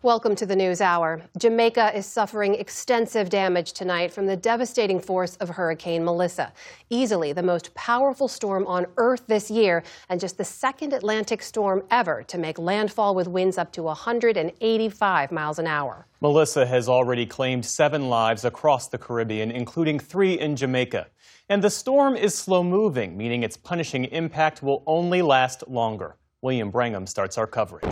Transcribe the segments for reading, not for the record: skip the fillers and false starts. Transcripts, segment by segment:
Welcome to the News Hour. Jamaica is suffering extensive damage tonight from the devastating force of Hurricane Melissa. Easily the most powerful storm on Earth this year, and just the second Atlantic storm ever to make landfall with winds up to 185 miles an hour. Melissa has already claimed 7 lives across the Caribbean, including 3 in Jamaica. And the storm is slow-moving, meaning its punishing impact will only last longer. William Brangham starts our coverage.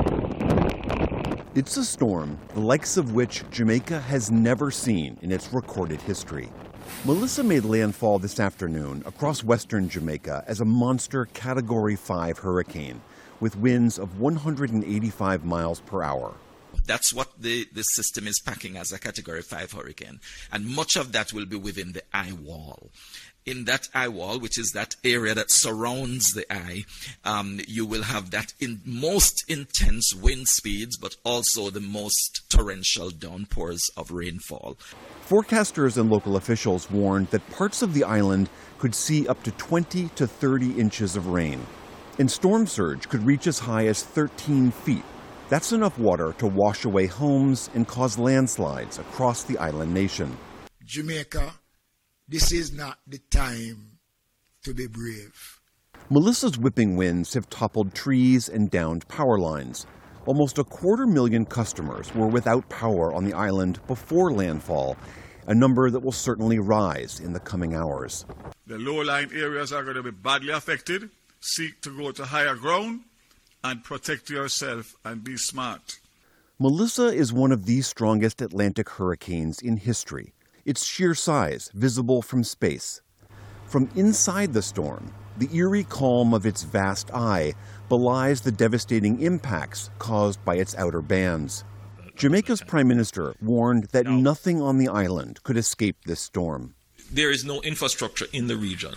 It's a storm, the likes of which Jamaica has never seen in its recorded history. Melissa made landfall this afternoon across western Jamaica as a monster Category 5 hurricane with winds of 185 miles per hour. That's what the system is packing as a Category 5 hurricane. And much of that will be within the eye wall. In that eye wall, which is that area that surrounds the eye, you will have that most intense wind speeds, but also the most torrential downpours of rainfall. Forecasters and local officials warned that parts of the island could see up to 20 to 30 inches of rain. And storm surge could reach as high as 13 feet. That's enough water to wash away homes and cause landslides across the island nation. Jamaica, this is not the time to be brave. Melissa's whipping winds have toppled trees and downed power lines. Almost 250,000 customers were without power on the island before landfall, a number that will certainly rise in the coming hours. The low-lying areas are going to be badly affected. Seek to go to higher ground and protect yourself and be smart. Melissa is one of the strongest Atlantic hurricanes in history. Its sheer size visible from space. From inside the storm, the eerie calm of its vast eye belies the devastating impacts caused by its outer bands. Jamaica's Prime Minister warned that nothing on the island could escape this storm. There is no infrastructure in the region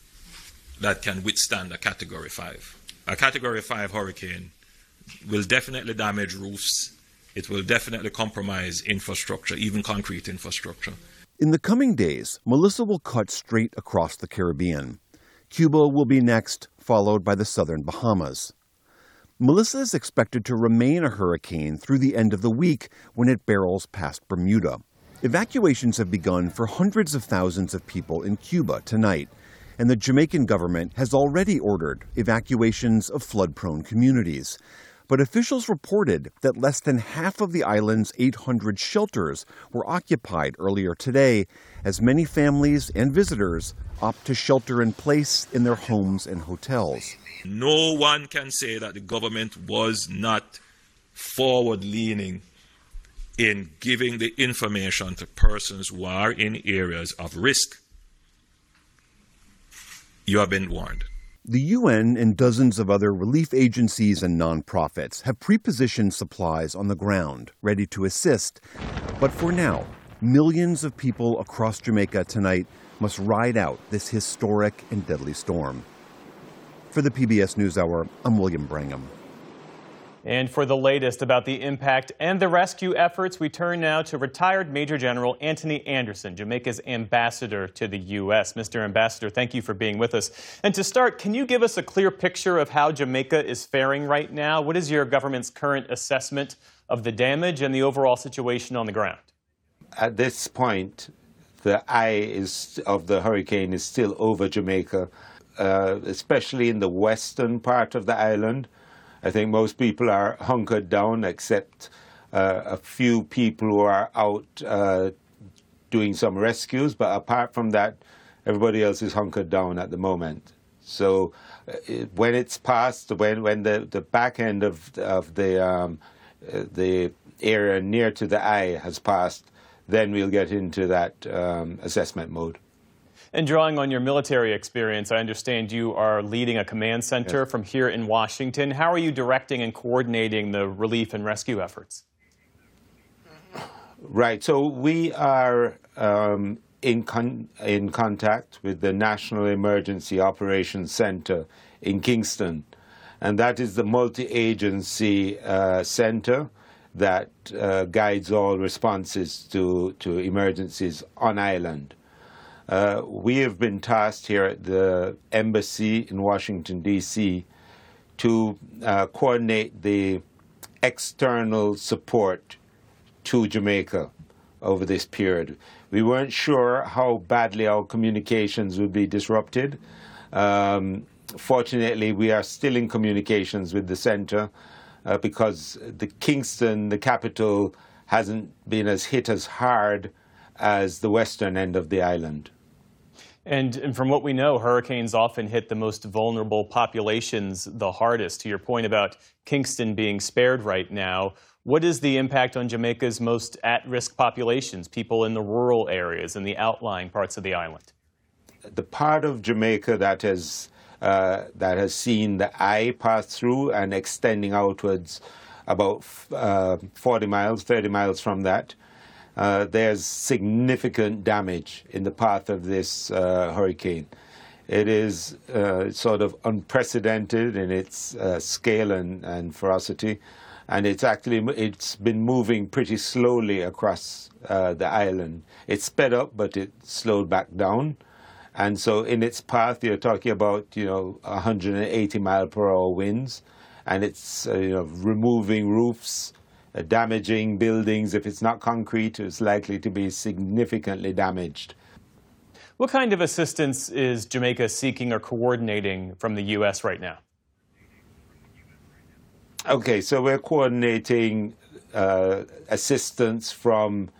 that can withstand a Category 5. A Category 5 hurricane will definitely damage roofs. It will definitely compromise infrastructure, even concrete infrastructure. In the coming days, Melissa will cut straight across the Caribbean. Cuba will be next, followed by the southern Bahamas. Melissa is expected to remain a hurricane through the end of the week when it barrels past Bermuda. Evacuations have begun for hundreds of thousands of people in Cuba tonight, and the Jamaican government has already ordered evacuations of flood-prone communities. But officials reported that less than half of the island's 800 shelters were occupied earlier today, as many families and visitors opt to shelter in place in their homes and hotels. No one can say that the government was not forward-leaning in giving the information to persons who are in areas of risk. You have been warned. The UN and dozens of other relief agencies and nonprofits have pre-positioned supplies on the ground, ready to assist. But for now, millions of people across Jamaica tonight must ride out this historic and deadly storm. For the PBS NewsHour, I'm William Brangham. And for the latest about the impact and the rescue efforts, we turn now to retired Major General Anthony Anderson, Jamaica's ambassador to the U.S. Mr. Ambassador, thank you for being with us. And to start, can you give us a clear picture of how Jamaica is faring right now? What is your government's current assessment of the damage and the overall situation on the ground? At this point, the eye of the hurricane is still over Jamaica, especially in the western part of the island. I think most people are hunkered down except a few people who are out doing some rescues. But apart from that, everybody else is hunkered down at the moment. So when it's past, when the back end of the area near to the eye has passed, then we'll get into that assessment mode. And drawing on your military experience, I understand you are leading a command center from here in Washington. How are you directing and coordinating the relief and rescue efforts? Right. So we are in contact with the National Emergency Operations Center in Kingston. And that is the multi-agency center that guides all responses to emergencies on island. We have been tasked here at the embassy in Washington, D.C. to coordinate the external support to Jamaica over this period. We weren't sure how badly our communications would be disrupted. Fortunately, we are still in communications with the center because Kingston, the capital, hasn't been as hit as hard as the western end of the island. And from what we know, hurricanes often hit the most vulnerable populations the hardest. To your point about Kingston being spared right now, what is the impact on Jamaica's most at-risk populations, people in the rural areas and the outlying parts of the island? The part of Jamaica that has seen the eye pass through and extending outwards about 40 miles, 30 miles from that, there's significant damage in the path of this hurricane. It is sort of unprecedented in its scale and ferocity, and it's been moving pretty slowly across the island. It sped up, but it slowed back down. And so in its path, you're talking about, 180 mile per hour winds, and it's, removing roofs, damaging buildings. If it's not concrete, it's likely to be significantly damaged. What kind of assistance is Jamaica seeking or coordinating from the U.S. right now? Okay, so we're coordinating assistance from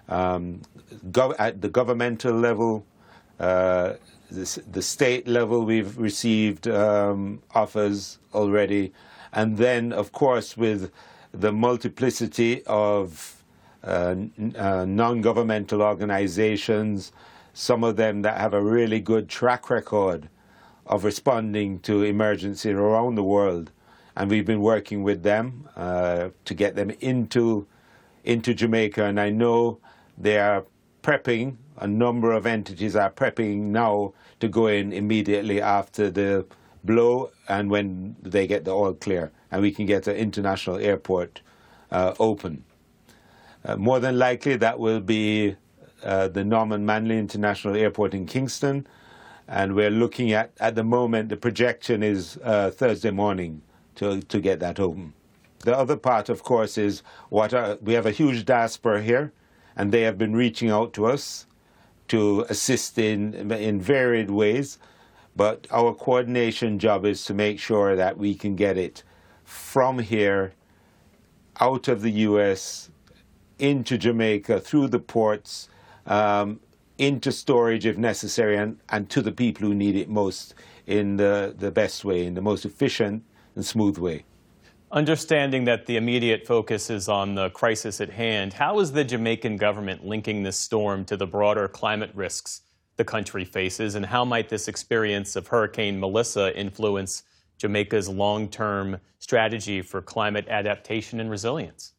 at the governmental level, the state level. We've received offers already, and then, of course, with the multiplicity of non-governmental organizations, some of them that have a really good track record of responding to emergency around the world. And we've been working with them to get them into Jamaica. And I know they are prepping, a number of entities are prepping now to go in immediately after the blow and when they get the all clear and we can get the international airport open. More than likely that will be the Norman Manley International Airport in Kingston, and we're looking at the moment, the projection is Thursday morning to get that open. The other part, of course, is we have a huge diaspora here, and they have been reaching out to us to assist in varied ways. But our coordination job is to make sure that we can get it from here, out of the U.S., into Jamaica, through the ports, into storage if necessary, and to the people who need it most in the best way, in the most efficient and smooth way. Understanding that the immediate focus is on the crisis at hand, how is the Jamaican government linking this storm to the broader climate risks the country faces, and how might this experience of Hurricane Melissa influence Jamaica's long-term strategy for climate adaptation and resilience?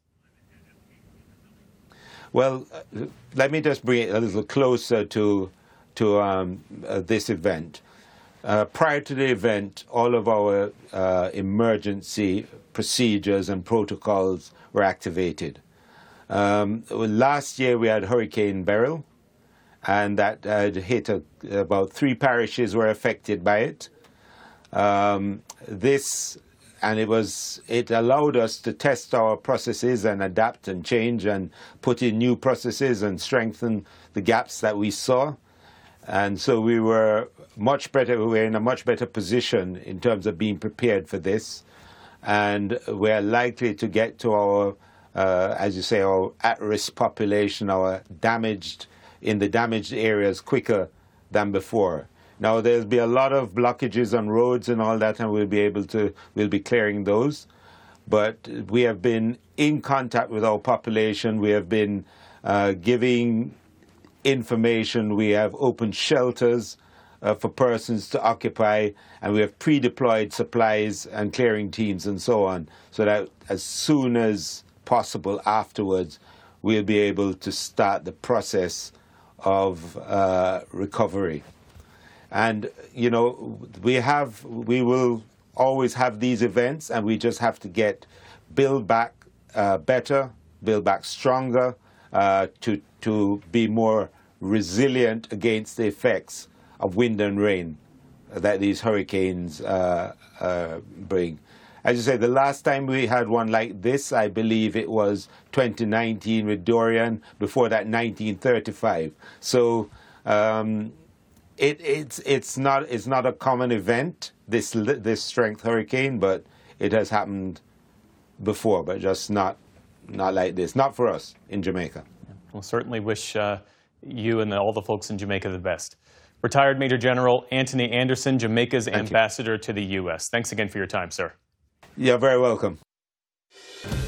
Well, let me just bring it a little closer to this event. Prior to the event, all of our emergency procedures and protocols were activated. Last year we had Hurricane Beryl, and that had hit about 3 parishes were affected by it. It allowed us to test our processes and adapt and change and put in new processes and strengthen the gaps that we saw. And so we were in a much better position in terms of being prepared for this. And we're likely to get to our, as you say, our at-risk population, in the damaged areas quicker than before. Now, there'll be a lot of blockages on roads and all that, and we'll be clearing those. But we have been in contact with our population. We have been giving information. We have opened shelters for persons to occupy, and we have pre-deployed supplies and clearing teams and so on, so that as soon as possible afterwards, we'll be able to start the process of recovery. And, we will always have these events, and we just have to build back better, build back stronger, to be more resilient against the effects of wind and rain that these hurricanes bring. As you say, the last time we had one like this, I believe it was 2019 with Dorian, before that 1935. So it's not a common event, this strength hurricane, but it has happened before, but just not like this. Not for us in Jamaica. We'll certainly wish you and all the folks in Jamaica the best. Retired Major General Anthony Anderson, Jamaica's ambassador to the U.S. Thanks again for your time, sir. You're very welcome.